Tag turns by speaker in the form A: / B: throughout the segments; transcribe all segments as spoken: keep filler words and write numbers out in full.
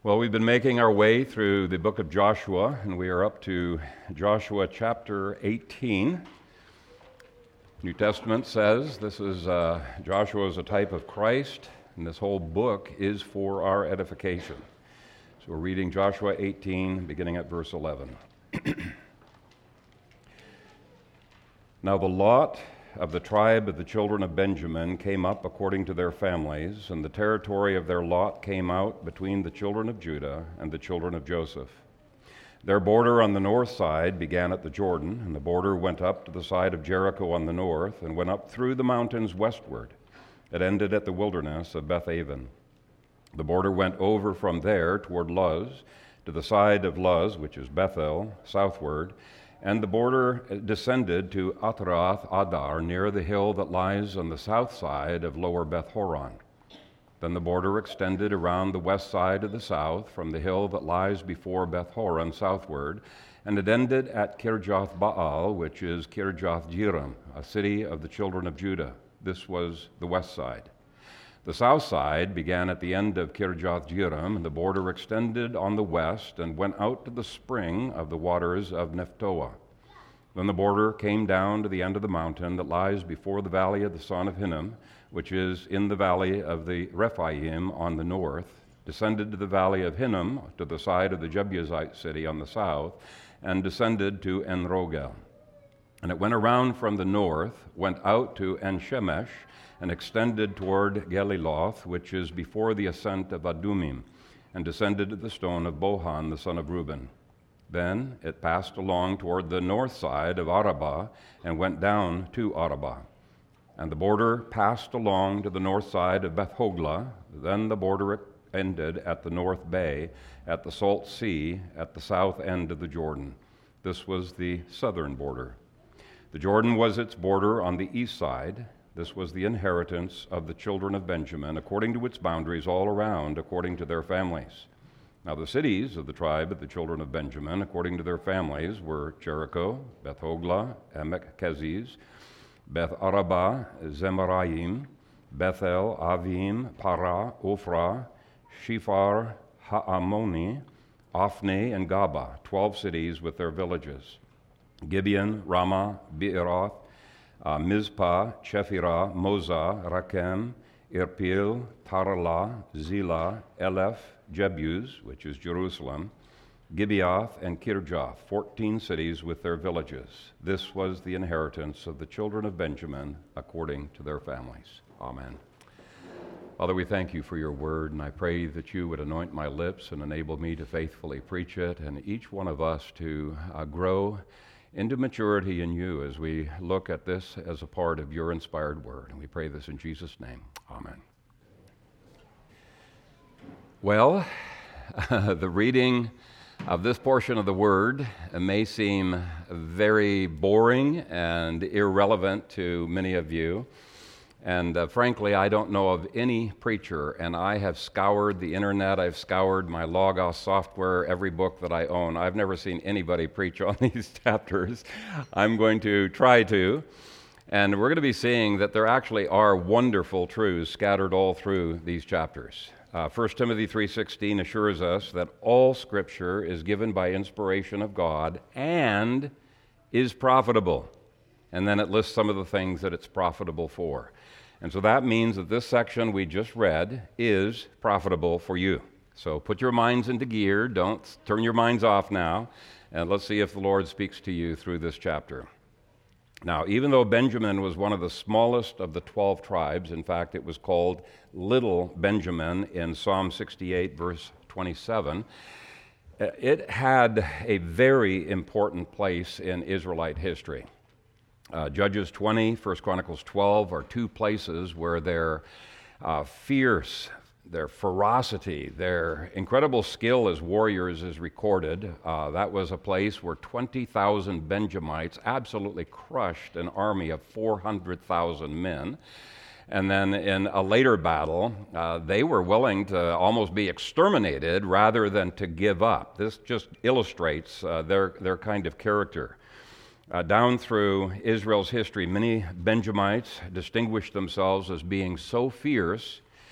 A: Well, we've been making our way through the book of Joshua, and we are up to Joshua chapter eighteen. New Testament says this is uh, Joshua is a type of Christ, and this whole book is for our edification. So we're reading Joshua eighteen, beginning at verse eleven. Now the lot of the tribe of the children of Benjamin came up according to their families, and the territory of their lot came out between the children of Judah and the children of Joseph. Their border on the north side began at the Jordan, and the border went up to the side of Jericho on the north, and went up through the mountains westward. It ended at the wilderness of Beth-aven. The border went over from there toward Luz, to the side of Luz, which is Bethel, southward, and the border descended to Atrath Adar, near the hill that lies on the south side of lower Beth Horon. Then the border extended around the west side of the south, from the hill that lies before Beth Horon southward, and it ended at Kirjath Baal, which is Kirjath Jearim, a city of the children of Judah. This was the west side. The south side began at the end of Kirjath Jearim, and the border extended on the west and went out to the spring of the waters of Nephtoah. Then the border came down to the end of the mountain that lies before the valley of the son of Hinnom, which is in the valley of the Rephaim on the north, descended to the valley of Hinnom, to the side of the Jebusite city on the south, and descended to En-rogel. And it went around from the north, went out to En-shemesh, and extended toward Geliloth, which is before the ascent of Adumim, and descended to the stone of Bohan, the son of Reuben. Then it passed along toward the north side of Arabah, and went down to Arabah. And the border passed along to the north side of Beth Hoglah. Then the border ended at the north bay, at the Salt Sea, at the south end of the Jordan. This was the southern border. The Jordan was its border on the east side. This was the inheritance of the children of Benjamin, according to its boundaries all around, according to their families. Now the cities of the tribe of the children of Benjamin, according to their families, were Jericho, Beth Hoglah, Emek Keziz, Beth Arabah, Zemaraim, Bethel, Avim, Para, Ophrah, Shephar, Ha'amoni, Ophni, and Gaba, twelve cities with their villages. Gibeon, Ramah, Beeroth, Uh, Mizpah, Chephirah, Moza, Rakem, Irpil, Taralah, Zilah, Eleph, Jebus, which is Jerusalem, Gibeath, and Kirjath, fourteen cities with their villages. This was the inheritance of the children of Benjamin according to their families. Amen. Father, we thank you for your word, and I pray that you would anoint my lips and enable me to faithfully preach it, and each one of us to uh, grow into maturity in you as we look at this as a part of your inspired word. And we pray this in Jesus' name. Amen. Well, the reading of this portion of the word may seem very boring and irrelevant to many of you. And uh, frankly, I don't know of any preacher, and I have scoured the internet, I've scoured my Logos software, every book that I own. I've never seen anybody preach on these chapters. I'm going to try to. And we're going to be seeing that there actually are wonderful truths scattered all through these chapters. Uh, First Timothy three sixteen assures us that all Scripture is given by inspiration of God and is profitable. And then it lists some of the things that it's profitable for. And so that means that this section we just read is profitable for you. So put your minds into gear. Don't turn your minds off now. And let's see if the Lord speaks to you through this chapter. Now, even though Benjamin was one of the smallest of the twelve tribes, in fact, it was called Little Benjamin in Psalm sixty-eight, verse twenty-seven, it had a very important place in Israelite history. Uh, Judges twenty, First Chronicles twelve are two places where their uh, fierce, their ferocity, their incredible skill as warriors is recorded. Uh, that was a place where twenty thousand Benjamites absolutely crushed an army of four hundred thousand men. And then in a later battle, uh, they were willing to almost be exterminated rather than to give up. This just illustrates uh, their, their kind of character. Uh, down through Israel's history, many Benjamites distinguished themselves as being so fierce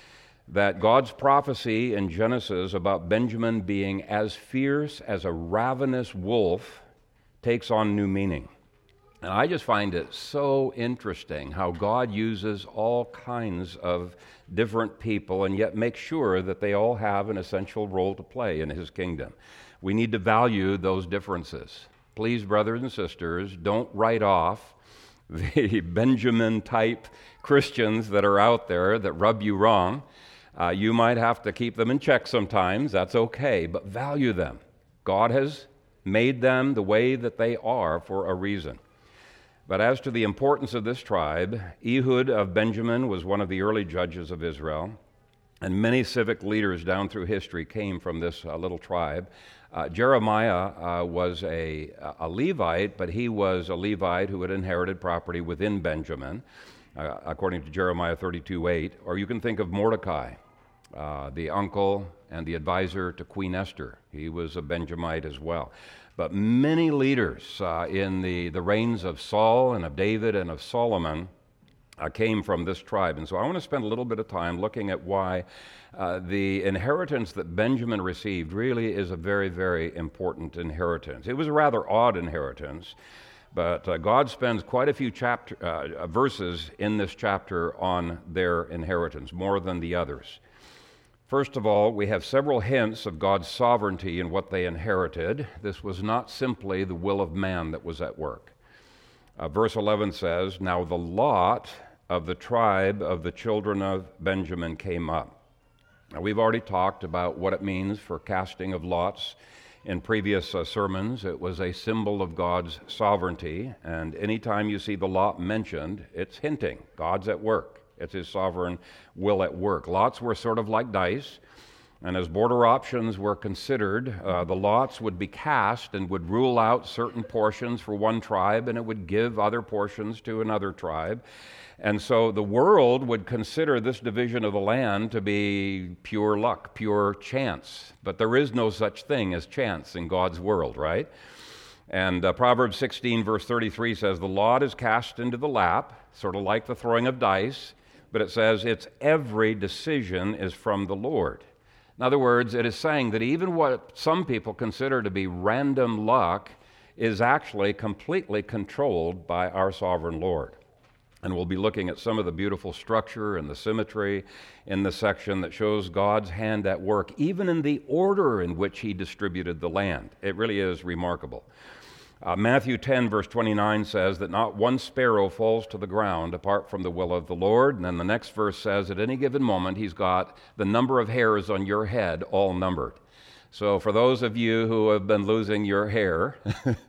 A: that God's prophecy in Genesis about Benjamin being as fierce as a ravenous wolf takes on new meaning. And I just find it so interesting how God uses all kinds of different people and yet makes sure that they all have an essential role to play in His kingdom. We need to value those differences. Please, brothers and sisters, don't write off the Benjamin-type Christians that are out there that rub you wrong. Uh, you might have to keep them in check sometimes. That's okay, but value them. God has made them the way that they are for a reason. But as to the importance of this tribe, Ehud of Benjamin was one of the early judges of Israel, and many civic leaders down through history came from this uh, little tribe. Uh, Jeremiah uh, was a, a Levite, but he was a Levite who had inherited property within Benjamin, uh, according to Jeremiah thirty-two eight. Or you can think of Mordecai, uh, the uncle and the advisor to Queen Esther. He was a Benjamite as well. But many leaders uh, in the, the reigns of Saul and of David and of Solomon uh, came from this tribe. And so I want to spend a little bit of time looking at why uh, the inheritance that Benjamin received really is a very, very important inheritance. It was a rather odd inheritance, but uh, God spends quite a few chapter, uh, verses in this chapter on their inheritance, more than the others. First of all, we have several hints of God's sovereignty in what they inherited. This was not simply the will of man that was at work. Uh, verse eleven says, "Now the lot of the tribe of the children of Benjamin came up." Now, we've already talked about what it means for casting of lots in previous uh, sermons. It was a symbol of God's sovereignty, and anytime you see the lot mentioned, it's hinting God's at work. It's His sovereign will at work. Lots were sort of like dice, and as border options were considered, uh, the lots would be cast and would rule out certain portions for one tribe, and it would give other portions to another tribe. And so the world would consider this division of the land to be pure luck, pure chance. But there is no such thing as chance in God's world, right? And uh, Proverbs sixteen, verse thirty-three says, "The lot is cast into the lap," sort of like the throwing of dice. But it says it's every decision is from the Lord. In other words, it is saying that even what some people consider to be random luck is actually completely controlled by our sovereign Lord. And we'll be looking at some of the beautiful structure and the symmetry in the section that shows God's hand at work, even in the order in which He distributed the land. It really is remarkable. Uh, Matthew ten, verse twenty-nine says that not one sparrow falls to the ground apart from the will of the Lord. And then the next verse says at any given moment He's got the number of hairs on your head all numbered. So for those of you who have been losing your hair,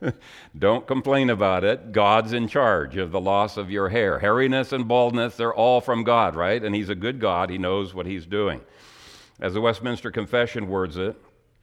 A: don't complain about it. God's in charge of the loss of your hair. Hairiness and baldness, they're all from God, right? And He's a good God. He knows what He's doing. As the Westminster Confession words it,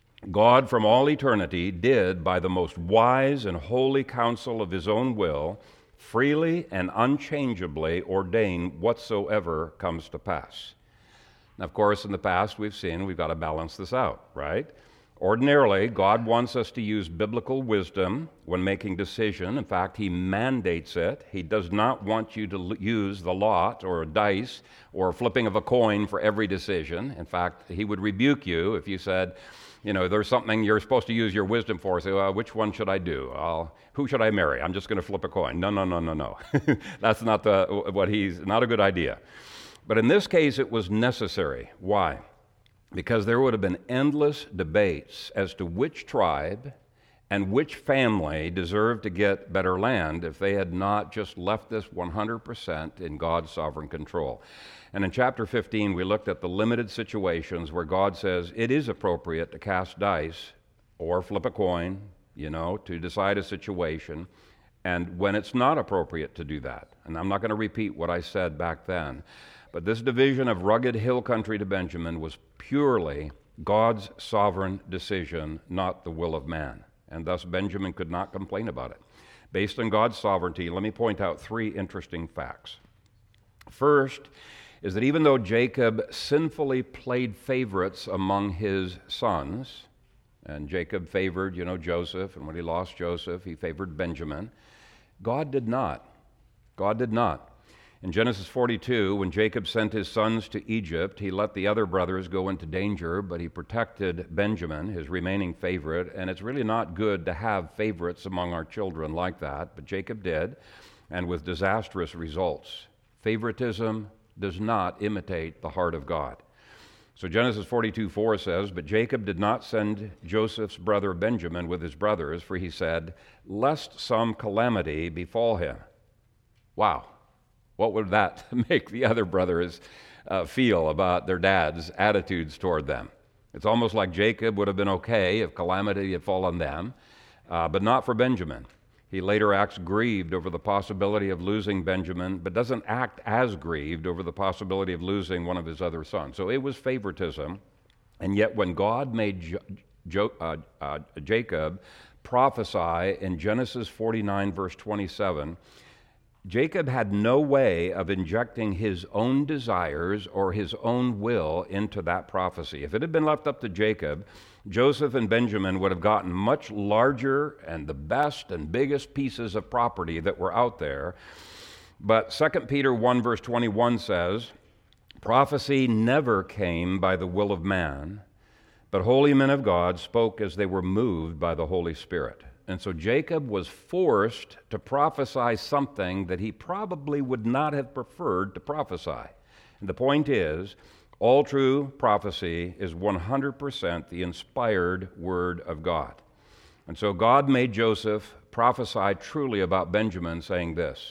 A: God from all eternity did, by the most wise and holy counsel of His own will, freely and unchangeably ordain whatsoever comes to pass. Now, of course, in the past we've seen we've got to balance this out, right? Ordinarily, God wants us to use biblical wisdom when making decision. In fact, He mandates it. He does not want you to use the lot or a dice or flipping of a coin for every decision. In fact, He would rebuke you if you said, you know, there's something you're supposed to use your wisdom for. Say, well, which one should I do? I'll, who should I marry? I'm just going to flip a coin. No, no, no, no, no. That's not the what he's not a good idea. But in this case, it was necessary. Why? Because there would have been endless debates as to which tribe and which family deserved to get better land if they had not just left this one hundred percent in God's sovereign control. And in chapter fifteen, we looked at the limited situations where God says it is appropriate to cast dice or flip a coin, you know, to decide a situation, and when it's not appropriate to do that. And I'm not going to repeat what I said back then, but this division of rugged hill country to Benjamin was purely God's sovereign decision, not the will of man. And thus Benjamin could not complain about it. Based on God's sovereignty, let me point out three interesting facts. First is that even though Jacob sinfully played favorites among his sons, and Jacob favored, you know, Joseph, and when he lost Joseph, he favored Benjamin, God did not. God did not. In Genesis forty-two, when Jacob sent his sons to Egypt, he let the other brothers go into danger, but he protected Benjamin, his remaining favorite. And it's really not good to have favorites among our children like that, but Jacob did, and with disastrous results. Favoritism does not imitate the heart of God. So Genesis forty-two four says, "But Jacob did not send Joseph's brother Benjamin with his brothers, for he said, 'Lest some calamity befall him.'" Wow. What would that make the other brothers uh, feel about their dad's attitudes toward them? It's almost like Jacob would have been okay if calamity had fallen them, uh, but not for Benjamin. He later acts grieved over the possibility of losing Benjamin, but doesn't act as grieved over the possibility of losing one of his other sons. So it was favoritism, and yet when God made jo- jo- uh, uh, Jacob prophesy in Genesis forty-nine, verse twenty-seven, Jacob had no way of injecting his own desires or his own will into that prophecy. If it had been left up to Jacob, Joseph and Benjamin would have gotten much larger and the best and biggest pieces of property that were out there. But Second Peter one, verse twenty-one says, "Prophecy never came by the will of man, but holy men of God spoke as they were moved by the Holy Spirit." And so Jacob was forced to prophesy something that he probably would not have preferred to prophesy. And the point is, all true prophecy is one hundred percent the inspired Word of God. And so God made Joseph prophesy truly about Benjamin, saying this,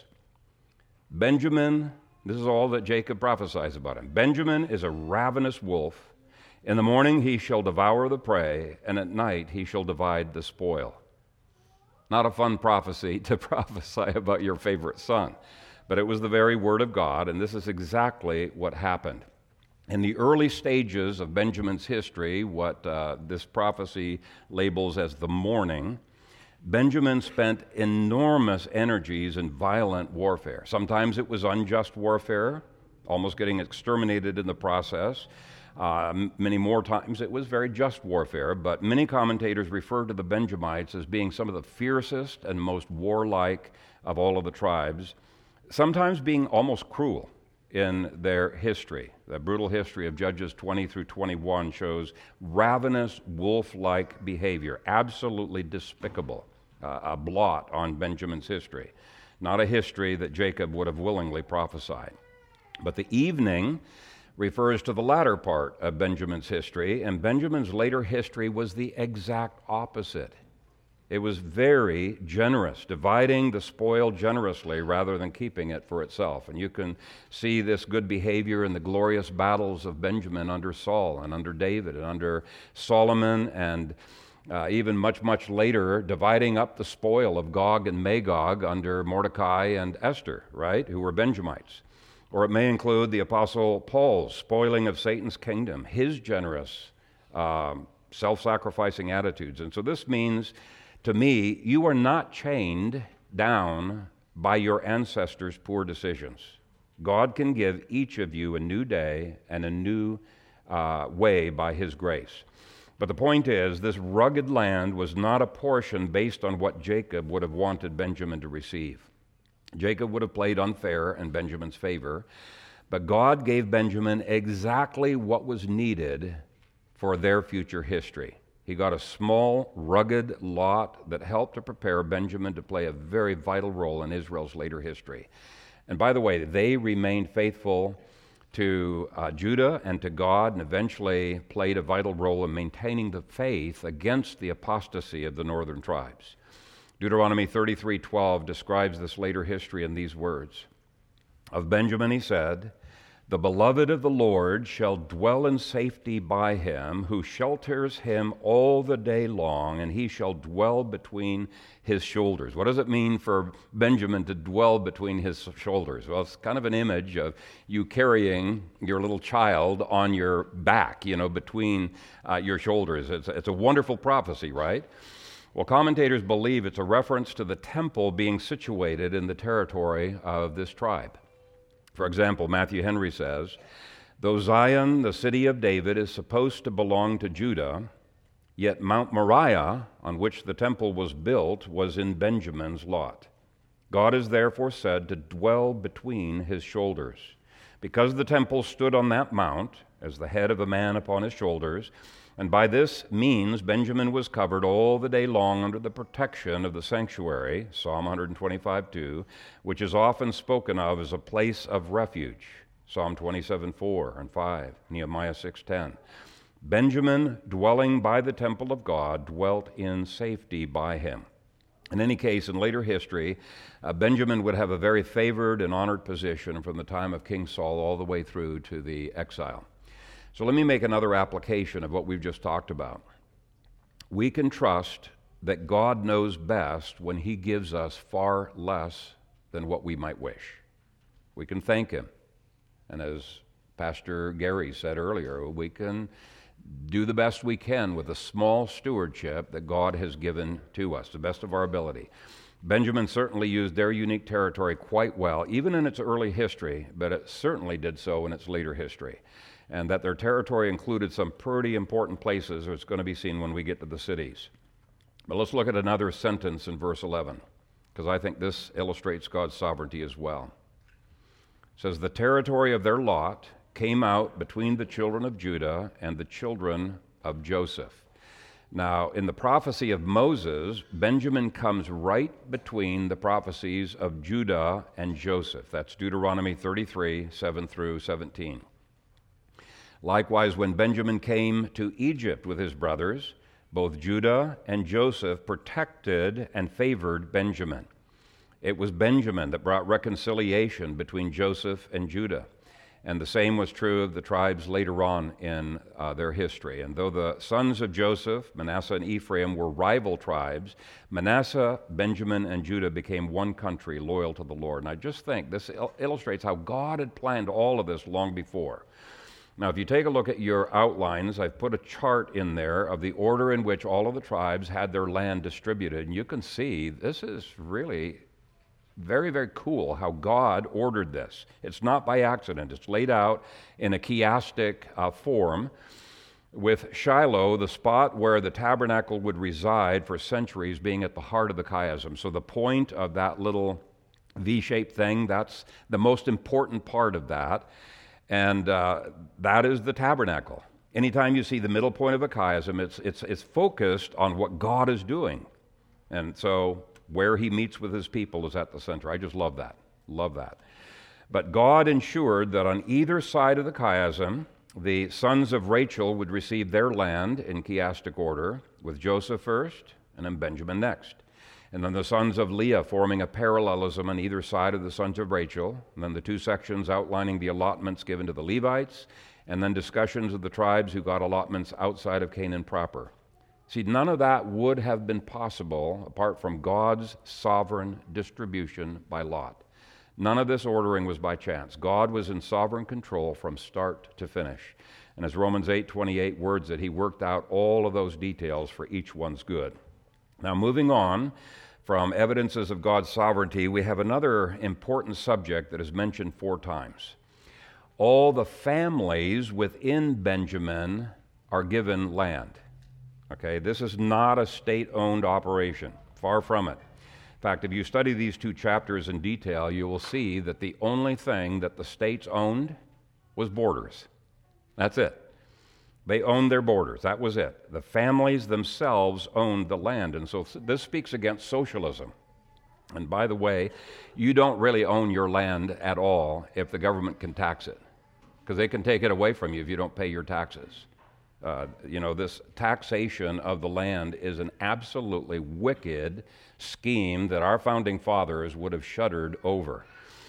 A: Benjamin, this is all that Jacob prophesies about him. "Benjamin is a ravenous wolf. In the morning he shall devour the prey, and at night he shall divide the spoil." Not a fun prophecy to prophesy about your favorite son, but it was the very Word of God, and this is exactly what happened. In the early stages of Benjamin's history, what uh, this prophecy labels as the morning, Benjamin spent enormous energies in violent warfare. Sometimes it was unjust warfare, almost getting exterminated in the process. Uh, many more times it was very just warfare, but many commentators refer to the Benjamites as being some of the fiercest and most warlike of all of the tribes, sometimes being almost cruel in their history. The brutal history of Judges twenty through twenty-one shows ravenous, wolf-like behavior, absolutely despicable, uh, a blot on Benjamin's history, not a history that Jacob would have willingly prophesied. But the evening refers to the latter part of Benjamin's history, and Benjamin's later history was the exact opposite. It was very generous, dividing the spoil generously rather than keeping it for itself. And you can see this good behavior in the glorious battles of Benjamin under Saul and under David and under Solomon, and uh, even much, much later, dividing up the spoil of Gog and Magog under Mordecai and Esther, right, who were Benjamites. Or it may include the Apostle Paul's spoiling of Satan's kingdom, his generous, um, self-sacrificing attitudes. And so this means, to me, you are not chained down by your ancestors' poor decisions. God can give each of you a new day and a new uh, way by His grace. But the point is, this rugged land was not a portion based on what Jacob would have wanted Benjamin to receive. Jacob would have played unfair in Benjamin's favor, but God gave Benjamin exactly what was needed for their future history. He got a small, rugged lot that helped to prepare Benjamin to play a very vital role in Israel's later history. And by the way, they remained faithful to uh, Judah and to God, and eventually played a vital role in maintaining the faith against the apostasy of the northern tribes. Deuteronomy thirty-three twelve describes this later history in these words. Of Benjamin he said, "The beloved of the Lord shall dwell in safety by him, who shelters him all the day long, and he shall dwell between his shoulders." What does it mean for Benjamin to dwell between his shoulders? Well, it's kind of an image of you carrying your little child on your back, you know, between uh, your shoulders. It's, it's a wonderful prophecy, right? Well, commentators believe it's a reference to the temple being situated in the territory of this tribe. For example, Matthew Henry says, "Though Zion, the city of David, is supposed to belong to Judah, yet Mount Moriah, on which the temple was built, was in Benjamin's lot." God is therefore said to dwell between his shoulders. Because the temple stood on that mount, as the head of a man upon his shoulders, and by this means Benjamin was covered all the day long under the protection of the sanctuary, Psalm one twenty-five two, which is often spoken of as a place of refuge, Psalm twenty-seven four and five, Nehemiah six ten. Benjamin, dwelling by the temple of God, dwelt in safety by him. In any case, in later history, uh, Benjamin would have a very favored and honored position from the time of King Saul all the way through to the exile. So let me make another application of what we've just talked about. We can trust that God knows best when he gives us far less than what we might wish. We can thank him. And as Pastor Gary said earlier, we can do the best we can with the small stewardship that God has given to us, the best of our ability. Benjamin certainly used their unique territory quite well, even in its early history, but it certainly did so in its later history. And that their territory included some pretty important places, as it's going to be seen when we get to the cities. But let's look at another sentence in verse eleven, because I think this illustrates God's sovereignty as well. It says, the territory of their lot came out between the children of Judah and the children of Joseph. Now, in the prophecy of Moses, Benjamin comes right between the prophecies of Judah and Joseph. That's Deuteronomy thirty-three, seven through seventeen. Likewise, when Benjamin came to Egypt with his brothers, both Judah and Joseph protected and favored Benjamin. It was Benjamin that brought reconciliation between Joseph and Judah. And the same was true of the tribes later on in uh, their history. And though the sons of Joseph, Manasseh and Ephraim, were rival tribes, Manasseh, Benjamin, and Judah became one country loyal to the Lord. And I just think this il- illustrates how God had planned all of this long before. Now, if you take a look at your outlines, I've put a chart in there of the order in which all of the tribes had their land distributed. And you can see this is really very, very cool how God ordered this. It's not by accident. It's laid out in a chiastic uh, form, with Shiloh, the spot where the tabernacle would reside for centuries, being at the heart of the chiasm. So the point of that little V-shaped thing, that's the most important part of that. And uh, that is the tabernacle. Anytime you see the middle point of a chiasm, it's, it's, it's focused on what God is doing. And so where he meets with his people is at the center. I just love that. Love that. But God ensured that on either side of the chiasm, the sons of Rachel would receive their land in chiastic order, with Joseph first and then Benjamin next. And then the sons of Leah forming a parallelism on either side of the sons of Rachel. And then the two sections outlining the allotments given to the Levites. And then discussions of the tribes who got allotments outside of Canaan proper. See, none of that would have been possible apart from God's sovereign distribution by lot. None of this ordering was by chance. God was in sovereign control from start to finish. And as Romans eight twenty-eight words it, he worked out all of those details for each one's good. Now, moving on from evidences of God's sovereignty, we have another important subject that is mentioned four times. All the families within Benjamin are given land. Okay, this is not a state-owned operation. Far from it. In fact, if you study these two chapters in detail, you will see that the only thing that the states owned was borders. That's it. They owned their borders. That was it. The families themselves owned the land. And so this speaks against socialism. And by the way, you don't really own your land at all if the government can tax it, because they can take it away from you if you don't pay your taxes. Uh, you know, this taxation of the land is an absolutely wicked scheme that our founding fathers would have shuddered over.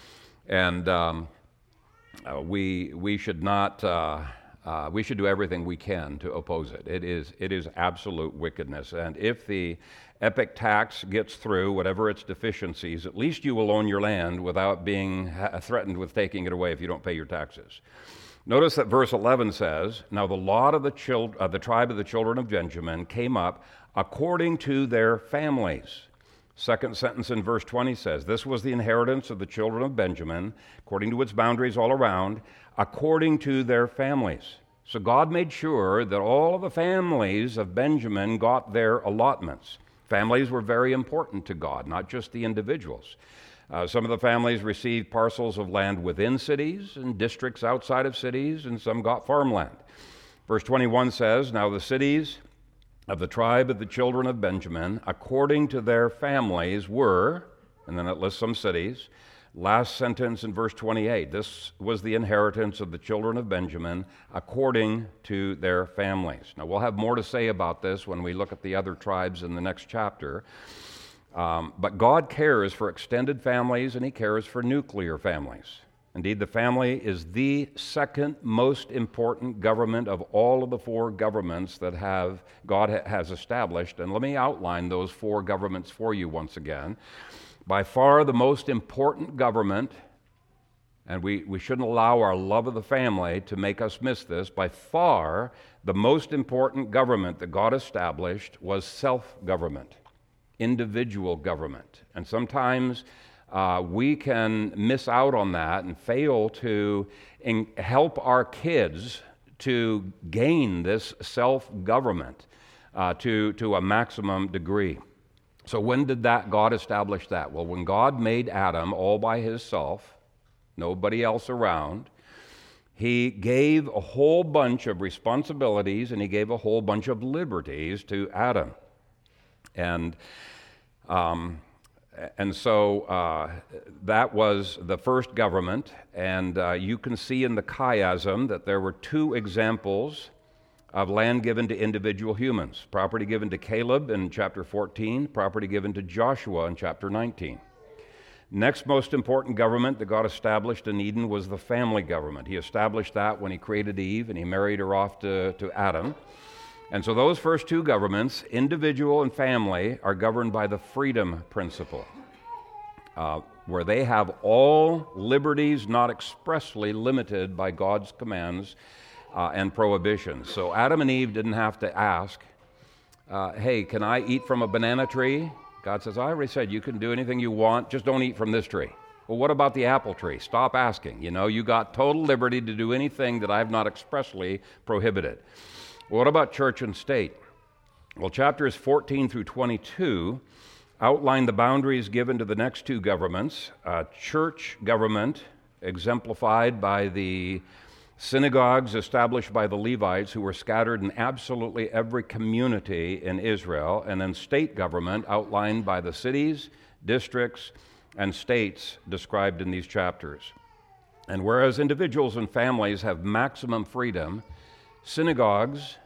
A: And um, uh, we, we should not... Uh, Uh, we should do everything we can to oppose it. It is, it is absolute wickedness. And if the epic tax gets through, whatever its deficiencies, at least you will own your land without being ha- threatened with taking it away if you don't pay your taxes. Notice that verse eleven says, now the lot of the, chil- uh, the tribe of the children of Benjamin came up according to their families. Second sentence in verse twenty says, this was the inheritance of the children of Benjamin, according to its boundaries all around, according to their families. So God made sure that all of the families of Benjamin got their allotments. Families were very important to God, not just the individuals. Uh, some of the families received parcels of land within cities and districts outside of cities, and some got farmland. Verse twenty-one says, "Now the cities of the tribe of the children of Benjamin, according to their families, were," and then it lists some cities. Last sentence in verse twenty-eight, "This was the inheritance of the children of Benjamin according to their families." Now, we'll have more to say about this when we look at the other tribes in the next chapter. Um, but God cares for extended families, and He cares for nuclear families. Indeed, the family is the second most important government of all of the four governments that have God ha- has established. And let me outline those four governments for you once again. By far the most important government, and we, we shouldn't allow our love of the family to make us miss this, by far the most important government that God established was self-government, individual government. And sometimes uh, we can miss out on that and fail to in- help our kids to gain this self-government uh, to, to a maximum degree. So when did that God establish that? Well, when God made Adam all by himself, nobody else around, He gave a whole bunch of responsibilities and He gave a whole bunch of liberties to Adam. And um, and so uh, that was the first government. And uh, you can see in the chiasm that there were two examples of land given to individual humans. Property given to Caleb in chapter fourteen, property given to Joshua in chapter nineteen. Next most important government that God established in Eden was the family government. He established that when He created Eve and He married her off to, to Adam. And so those first two governments, individual and family, are governed by the freedom principle, uh, where they have all liberties not expressly limited by God's commands Uh, and prohibitions. So Adam and Eve didn't have to ask, uh, hey, can I eat from a banana tree? God says, I already said you can do anything you want, just don't eat from this tree. Well, what about the apple tree? Stop asking. You know, you got total liberty to do anything that I've not expressly prohibited. Well, what about church and state? Well, chapters fourteen through twenty-two outline the boundaries given to the next two governments. Uh, church government, exemplified by the synagogues established by the Levites, who were scattered in absolutely every community in Israel, and then state government outlined by the cities, districts, and states described in these chapters. And whereas individuals and families have maximum freedom, synagogues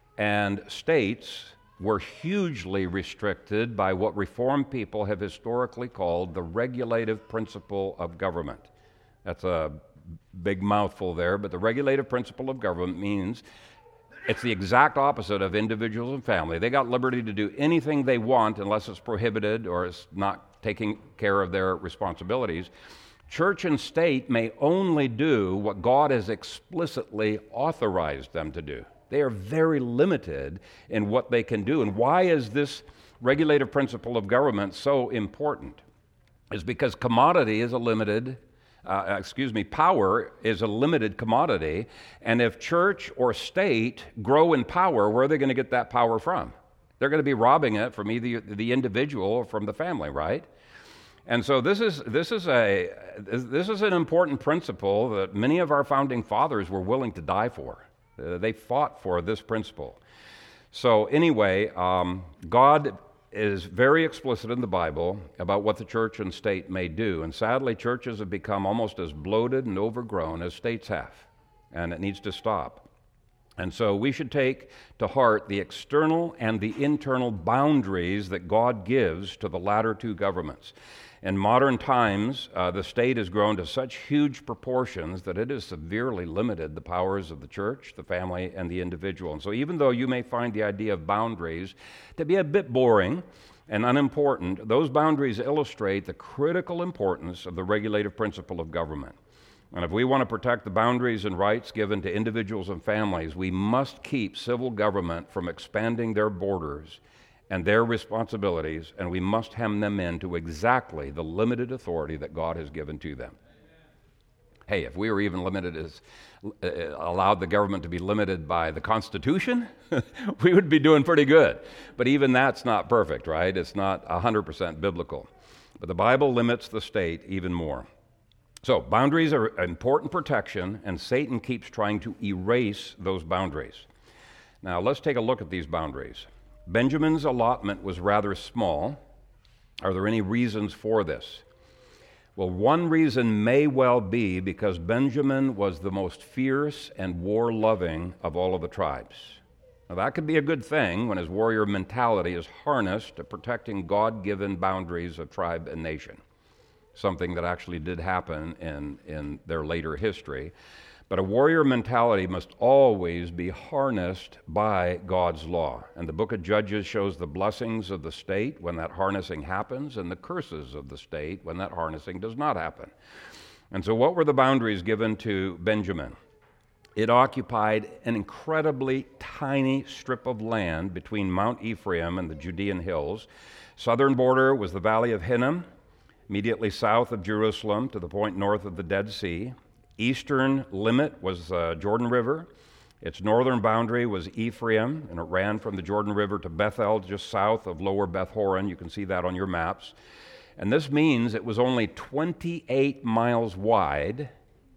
A: and states were hugely restricted by what Reformed people have historically called the regulative principle of government. That's a big mouthful there, but the regulative principle of government means it's the exact opposite of individuals and family. They got liberty to do anything they want unless it's prohibited or it's not taking care of their responsibilities. Church and state may only do what God has explicitly authorized them to do. They are very limited in what they can do. And why is this regulative principle of government so important? It's because commodity is a limited Uh, excuse me, power is a limited commodity, and if church or state grow in power, where are they going to get that power from? They're going to be robbing it from either the individual or from the family, right? And so this is this is a this is an important principle that many of our founding fathers were willing to die for. Uh, they fought for this principle. So anyway, um, God is very explicit in the Bible about what the church and state may do. And sadly, churches have become almost as bloated and overgrown as states have, and it needs to stop. And so we should take to heart the external and the internal boundaries that God gives to the latter two governments. In modern times, uh, the state has grown to such huge proportions that it has severely limited the powers of the church, the family, and the individual. And so even though you may find the idea of boundaries to be a bit boring and unimportant, those boundaries illustrate the critical importance of the regulative principle of government. And if we want to protect the boundaries and rights given to individuals and families, we must keep civil government from expanding their borders and their responsibilities, and we must hem them in to exactly the limited authority that God has given to them. Hey, if we were even limited as uh, allowed the government to be limited by the Constitution, we would be doing pretty good. But even that's not perfect, right? It's not one hundred percent biblical. But the Bible limits the state even more. So, boundaries are important protection, and Satan keeps trying to erase those boundaries. Now, let's take a look at these boundaries. Benjamin's allotment was rather small. Are there any reasons for this? Well, one reason may well be because Benjamin was the most fierce and war-loving of all of the tribes. Now, that could be a good thing when his warrior mentality is harnessed to protecting God-given boundaries of tribe and nation, something that actually did happen in, in their later history. But a warrior mentality must always be harnessed by God's law. And the book of Judges shows the blessings of the state when that harnessing happens, and the curses of the state when that harnessing does not happen. And so what were the boundaries given to Benjamin? It occupied an incredibly tiny strip of land between Mount Ephraim and the Judean hills. Southern border was the Valley of Hinnom, immediately south of Jerusalem to the point north of the Dead Sea. Eastern limit was uh, Jordan River. Its northern boundary was Ephraim, and it ran from the Jordan River to Bethel, just south of Lower Beth Horon. You can see that on your maps. And this means it was only twenty-eight miles wide,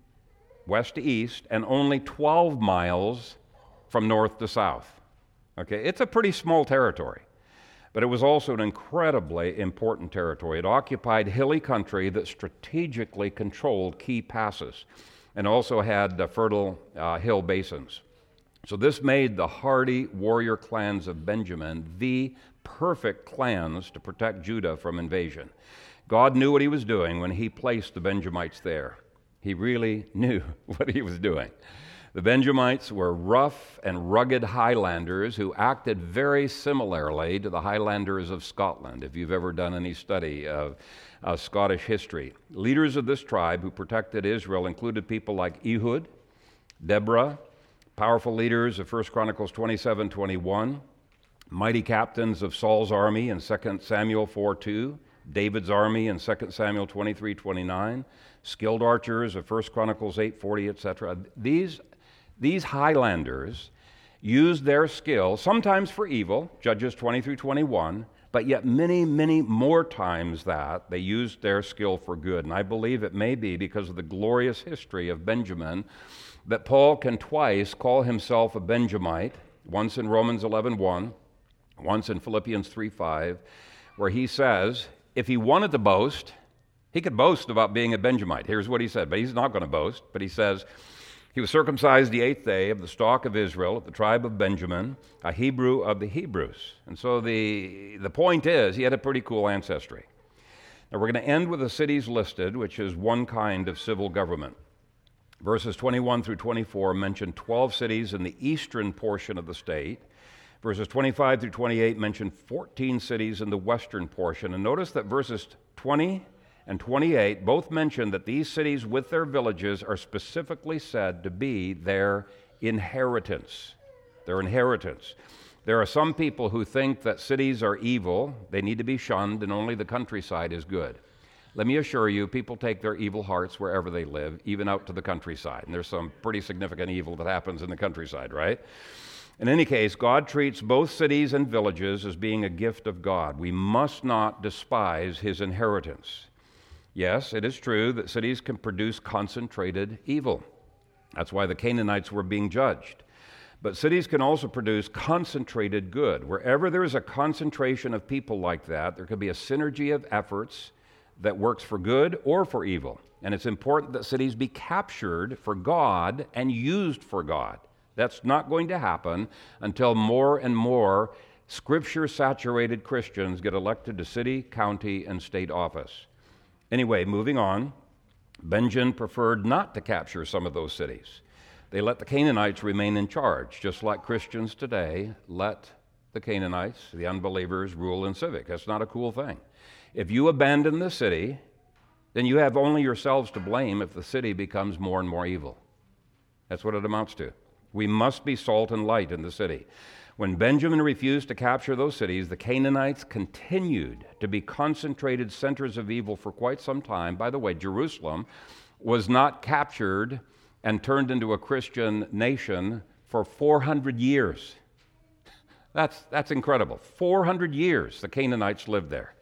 A: west to east, and only twelve miles from north to south. Okay, it's a pretty small territory, but it was also an incredibly important territory. It occupied hilly country that strategically controlled key passes and also had uh, fertile uh, hill basins. So this made the hardy warrior clans of Benjamin the perfect clans to protect Judah from invasion. God knew what he was doing when he placed the Benjamites there. He really knew what he was doing. The Benjamites were rough and rugged Highlanders who acted very similarly to the Highlanders of Scotland, if you've ever done any study of uh, Scottish history. Leaders of this tribe who protected Israel included people like Ehud, Deborah, powerful leaders of First Chronicles twenty-seven twenty-one, mighty captains of Saul's army in Second Samuel four two, David's army in Second Samuel twenty-three twenty-nine, skilled archers of First Chronicles eight forty, et cetera. These These Highlanders used their skill, sometimes for evil, Judges twenty through twenty-one, but yet many, many more times that they used their skill for good. And I believe it may be because of the glorious history of Benjamin that Paul can twice call himself a Benjamite, once in Romans eleven one, once in Philippians three five, where he says, if he wanted to boast, he could boast about being a Benjamite. Here's what he said, but he's not going to boast, but he says, he was circumcised the eighth day of the stock of Israel, of the tribe of Benjamin, a Hebrew of the Hebrews. And so the, the point is, he had a pretty cool ancestry. Now we're going to end with the cities listed, which is one kind of civil government. Verses twenty-one through twenty-four mention twelve cities in the eastern portion of the state. Verses twenty-five through twenty-eight mention fourteen cities in the western portion. And notice that verses twenty and twenty-eight both mention that these cities with their villages are specifically said to be their inheritance. Their inheritance. There are some people who think that cities are evil, they need to be shunned, and only the countryside is good. Let me assure you, people take their evil hearts wherever they live, even out to the countryside. And there's some pretty significant evil that happens in the countryside, right? In any case, God treats both cities and villages as being a gift of God. We must not despise his inheritance. Yes, it is true that cities can produce concentrated evil. That's why the Canaanites were being judged. But cities can also produce concentrated good. Wherever there is a concentration of people like that, there can be a synergy of efforts that works for good or for evil. And it's important that cities be captured for God and used for God. That's not going to happen until more and more Scripture-saturated Christians get elected to city, county, and state office. Anyway, moving on, Benjamin preferred not to capture some of those cities. They let the Canaanites remain in charge, just like Christians today let the Canaanites, the unbelievers, rule in civic. That's not a cool thing. If you abandon the city, then you have only yourselves to blame if the city becomes more and more evil. That's what it amounts to. We must be salt and light in the city. When Benjamin refused to capture those cities, the Canaanites continued to be concentrated centers of evil for quite some time. By the way, Jerusalem was not captured and turned into a Christian nation for four hundred years. That's, that's incredible. four hundred years the Canaanites lived there.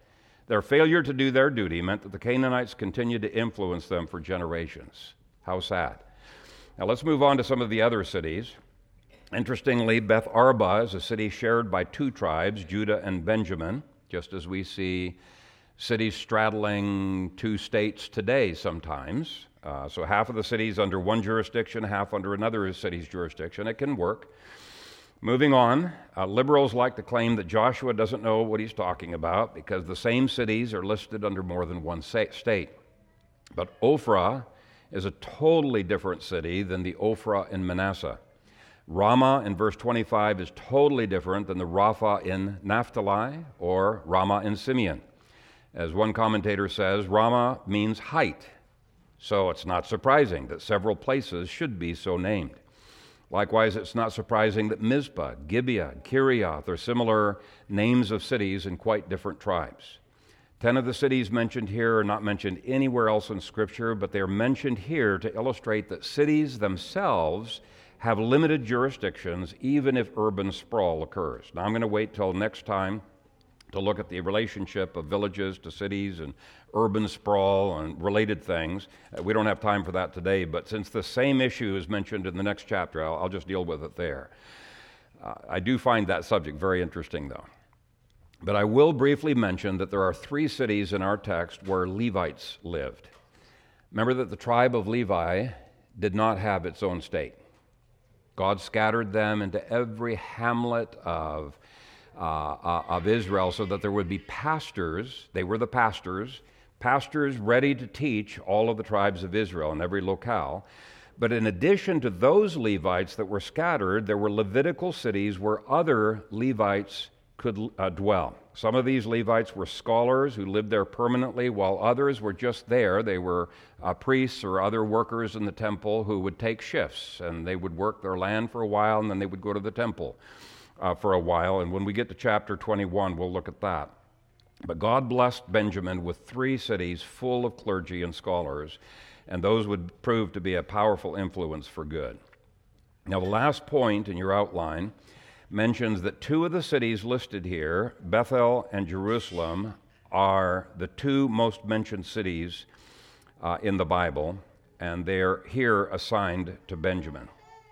A: Their failure to do their duty meant that the Canaanites continued to influence them for generations. How sad. Now let's move on to some of the other cities. Interestingly, Beth Arba is a city shared by two tribes, Judah and Benjamin, just as we see cities straddling two states today sometimes. Uh, so half of the city's under one jurisdiction, half under another city's jurisdiction. It can work. Moving on, uh, liberals like to claim that Joshua doesn't know what he's talking about because the same cities are listed under more than one state. But Ophrah is a totally different city than the Ophrah in Manasseh. Ramah in verse twenty-five is totally different than the Rapha in Naphtali or Ramah in Simeon. As one commentator says, Ramah means height, so it's not surprising that several places should be so named. Likewise, it's not surprising that Mizpah, Gibeah, Kiriath are similar names of cities in quite different tribes. Ten of the cities mentioned here are not mentioned anywhere else in Scripture, but they are mentioned here to illustrate that cities themselves have limited jurisdictions, even if urban sprawl occurs. Now, I'm going to wait till next time to look at the relationship of villages to cities and urban sprawl and related things. Uh, we don't have time for that today, but since the same issue is mentioned in the next chapter, I'll, I'll just deal with it there. Uh, I do find that subject very interesting, though. But I will briefly mention that there are three cities in our text where Levites lived. Remember that the tribe of Levi did not have its own state. God scattered them into every hamlet of, uh, uh, of Israel so that there would be pastors. They were the pastors, pastors ready to teach all of the tribes of Israel in every locale. But in addition to those Levites that were scattered, there were Levitical cities where other Levites could uh, dwell. Some of these Levites were scholars who lived there permanently, while others were just there. They were uh, priests or other workers in the temple who would take shifts, and they would work their land for a while, and then they would go to the temple uh, for a while. And when we get to chapter twenty-one, we'll look at that. But God blessed Benjamin with three cities full of clergy and scholars, and those would prove to be a powerful influence for good. Now, the last point in your outline mentions that two of the cities listed here, Bethel and Jerusalem, are the two most mentioned cities uh, in the Bible, and they're here assigned to Benjamin.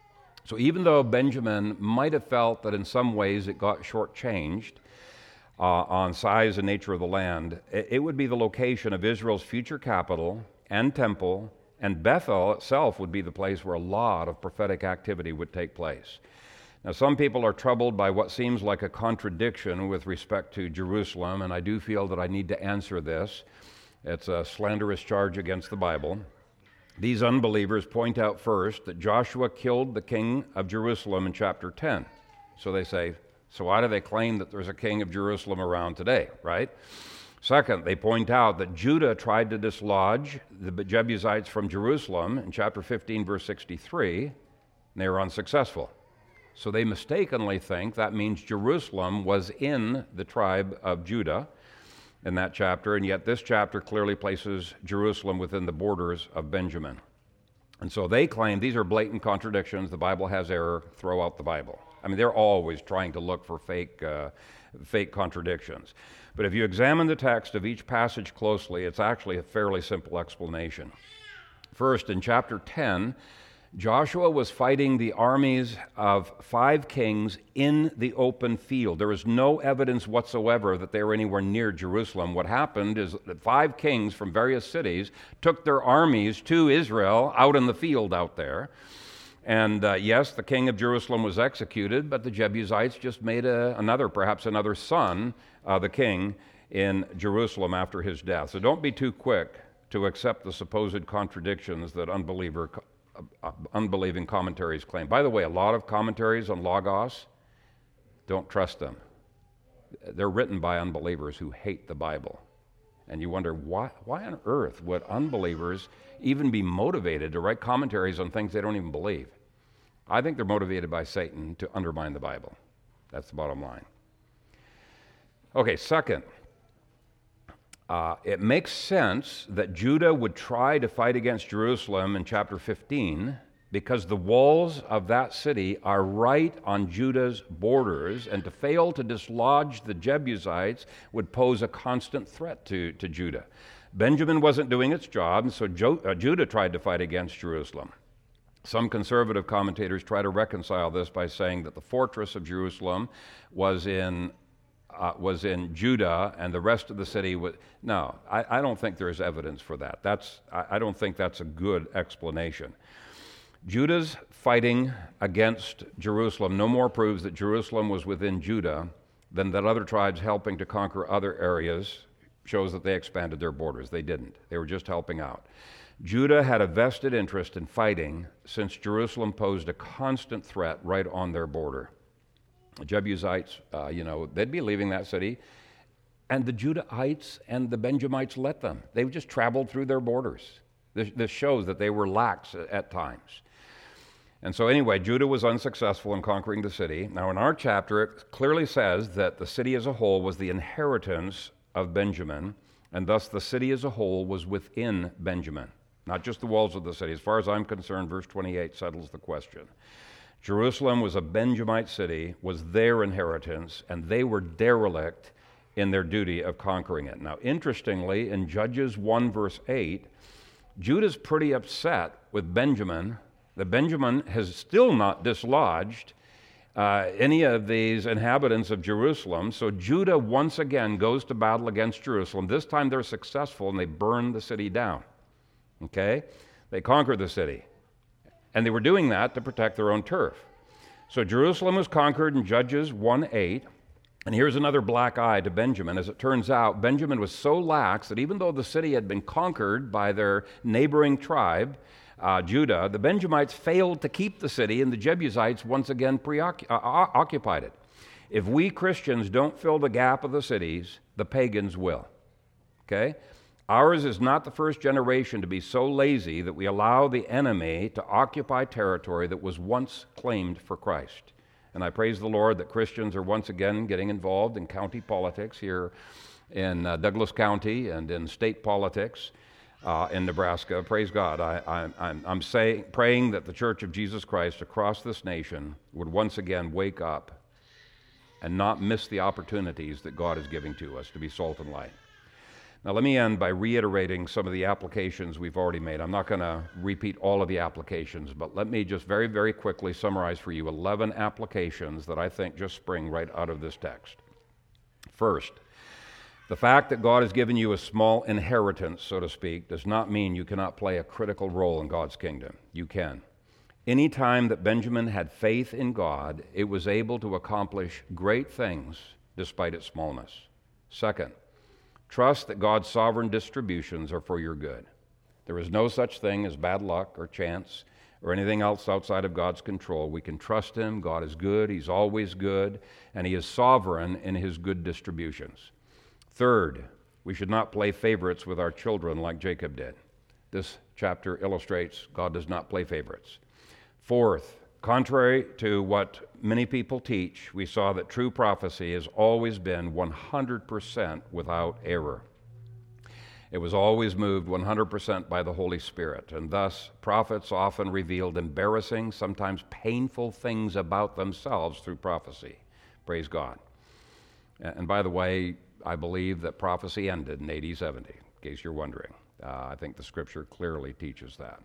A: So even though Benjamin might have felt that in some ways it got shortchanged uh, on size and nature of the land, it, it would be the location of Israel's future capital and temple, and Bethel itself would be the place where a lot of prophetic activity would take place. Now, some people are troubled by what seems like a contradiction with respect to Jerusalem, and I do feel that I need to answer this. It's a slanderous charge against the Bible. These unbelievers point out first that Joshua killed the king of Jerusalem in chapter ten. So they say, so why do they claim that there's a king of Jerusalem around today, right? Second, they point out that Judah tried to dislodge the Jebusites from Jerusalem in chapter fifteen, verse sixty-three, and they were unsuccessful. So they mistakenly think that means Jerusalem was in the tribe of Judah in that chapter, and yet this chapter clearly places Jerusalem within the borders of Benjamin. And so they claim these are blatant contradictions. The Bible has error. Throw out the Bible. I mean, they're always trying to look for fake, uh, fake contradictions. But if you examine the text of each passage closely, it's actually a fairly simple explanation. First, in chapter ten, Joshua was fighting the armies of five kings in the open field. There is no evidence whatsoever that they were anywhere near Jerusalem. What happened is that five kings from various cities took their armies to Israel out in the field out there. And uh, yes, the king of Jerusalem was executed, but the Jebusites just made a, another, perhaps another son, uh, the king in Jerusalem after his death. So don't be too quick to accept the supposed contradictions that unbeliever Uh, unbelieving commentaries claim. By the way, a lot of commentaries on Logos, don't trust them. They're written by unbelievers who hate the Bible. And you wonder, why, why on earth would unbelievers even be motivated to write commentaries on things they don't even believe? I think they're motivated by Satan to undermine the Bible. That's the bottom line. Okay, second, Uh, it makes sense that Judah would try to fight against Jerusalem in chapter fifteen because the walls of that city are right on Judah's borders, and to fail to dislodge the Jebusites would pose a constant threat to, to Judah. Benjamin wasn't doing its job, and so Jo- uh, Judah tried to fight against Jerusalem. Some conservative commentators try to reconcile this by saying that the fortress of Jerusalem was in uh, was in Judah, and the rest of the city was. No, I, I don't think there's evidence for that. That's I, I don't think that's a good explanation. Judah's fighting against Jerusalem no more proves that Jerusalem was within Judah than that other tribes helping to conquer other areas shows that they expanded their borders. They didn't. They were just helping out. Judah had a vested interest in fighting since Jerusalem posed a constant threat right on their border. The Jebusites, uh, you know, they'd be leaving that city, and the Judahites and the Benjamites let them. They just traveled through their borders. This, this shows that they were lax at times. And so anyway, Judah was unsuccessful in conquering the city. Now in our chapter, it clearly says that the city as a whole was the inheritance of Benjamin, and thus the city as a whole was within Benjamin, not just the walls of the city. As far as I'm concerned, verse twenty-eight settles the question. Jerusalem was a Benjamite city, was their inheritance, and they were derelict in their duty of conquering it. Now, interestingly, in Judges one, verse eight, Judah's pretty upset with Benjamin that Benjamin has still not dislodged uh, any of these inhabitants of Jerusalem. So Judah once again goes to battle against Jerusalem. This time they're successful, and they burn the city down. Okay? They conquer the city. And they were doing that to protect their own turf. So Jerusalem was conquered in Judges one eight. And here's another black eye to Benjamin. As it turns out, Benjamin was so lax that even though the city had been conquered by their neighboring tribe, uh, Judah, the Benjamites failed to keep the city, and the Jebusites once again preoccup- uh, occupied it. If we Christians don't fill the gap of the cities, the pagans will. Okay? Ours is not the first generation to be so lazy that we allow the enemy to occupy territory that was once claimed for Christ. And I praise the Lord that Christians are once again getting involved in county politics here in uh, Douglas County and in state politics uh, in Nebraska. Praise God. I, I, I'm, I'm say, praying that the Church of Jesus Christ across this nation would once again wake up and not miss the opportunities that God is giving to us to be salt and light. Now, let me end by reiterating some of the applications we've already made. I'm not going to repeat all of the applications, but let me just very, very quickly summarize for you eleven applications that I think just spring right out of this text. First, the fact that God has given you a small inheritance, so to speak, does not mean you cannot play a critical role in God's kingdom. You can. Any time that Benjamin had faith in God, it was able to accomplish great things despite its smallness. Second, trust that God's sovereign distributions are for your good. There is no such thing as bad luck or chance or anything else outside of God's control. We can trust Him. God is good. He's always good, and He is sovereign in His good distributions. Third, we should not play favorites with our children like Jacob did. This chapter illustrates God does not play favorites. Fourth, contrary to what many people teach, we saw that true prophecy has always been one hundred percent without error. It was always moved one hundred percent by the Holy Spirit, and thus prophets often revealed embarrassing, sometimes painful things about themselves through prophecy. Praise God. And by the way, I believe that prophecy ended in A D seventy, in case you're wondering. Uh, I think the Scripture clearly teaches that.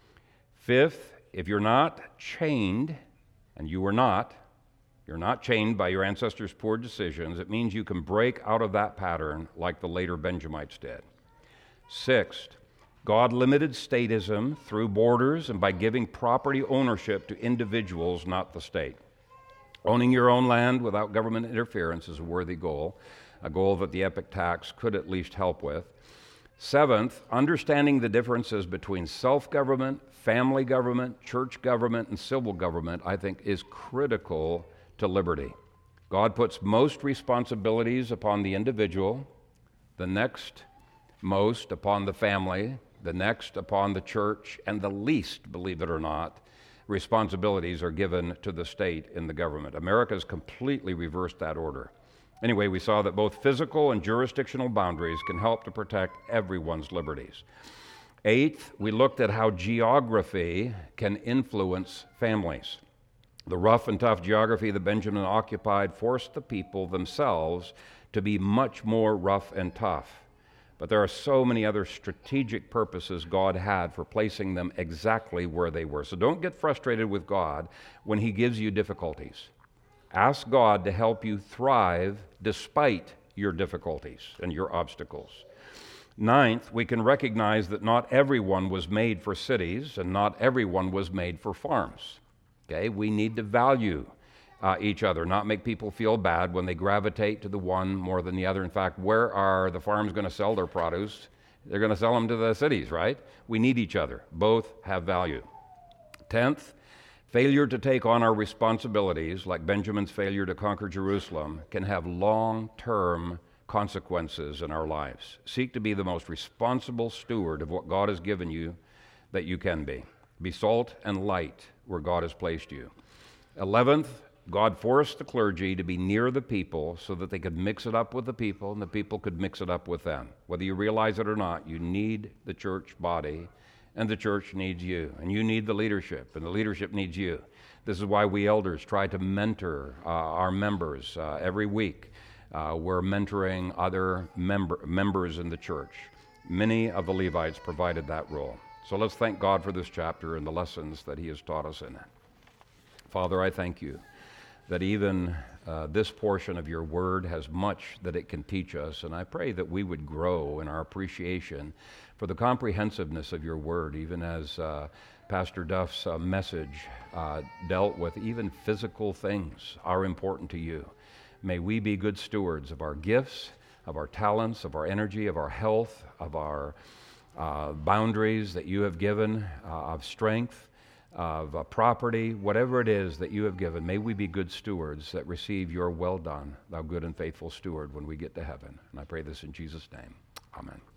A: Fifth, if you're not chained, and you were not, you're not chained by your ancestors' poor decisions, it means you can break out of that pattern like the later Benjamites did. Sixth, God limited statism through borders and by giving property ownership to individuals, not the state. Owning your own land without government interference is a worthy goal, a goal that the epic tax could at least help with. Seventh, understanding the differences between self-government, family government, church government, and civil government, I think, is critical to liberty. God puts most responsibilities upon the individual, the next most upon the family, the next upon the church, and the least, believe it or not, responsibilities are given to the state in the government. America has completely reversed that order. Anyway, we saw that both physical and jurisdictional boundaries can help to protect everyone's liberties. Eighth, we looked at how geography can influence families. The rough and tough geography that Benjamin occupied forced the people themselves to be much more rough and tough. But there are so many other strategic purposes God had for placing them exactly where they were. So don't get frustrated with God when He gives you difficulties. Ask God to help you thrive despite your difficulties and your obstacles. Ninth, we can recognize that not everyone was made for cities and not everyone was made for farms. Okay, we need to value uh, each other, not make people feel bad when they gravitate to the one more than the other. In fact, where are the farms going to sell their produce? They're going to sell them to the cities, right? We need each other. Both have value. Tenth, failure to take on our responsibilities, like Benjamin's failure to conquer Jerusalem, can have long-term consequences in our lives. Seek to be the most responsible steward of what God has given you that you can be. Be salt and light where God has placed you. Eleventh, God forced the clergy to be near the people so that they could mix it up with the people and the people could mix it up with them. Whether you realize it or not, you need the church body and the church needs you. And you need the leadership and the leadership needs you. This is why we elders try to mentor uh, our members uh, every week. Uh, we're mentoring other member, members in the church. Many of the Levites provided that role. So let's thank God for this chapter and the lessons that He has taught us in it. Father, I thank you that even uh, this portion of your word has much that it can teach us, and I pray that we would grow in our appreciation for the comprehensiveness of your word, even as uh, Pastor Duff's uh, message uh, dealt with even physical things are important to you. May we be good stewards of our gifts, of our talents, of our energy, of our health, of our Uh, boundaries that you have given, uh, of strength, of uh, property, whatever it is that you have given. May we be good stewards that receive your well done, thou good and faithful steward, when we get to heaven. And I pray this in Jesus' name. Amen.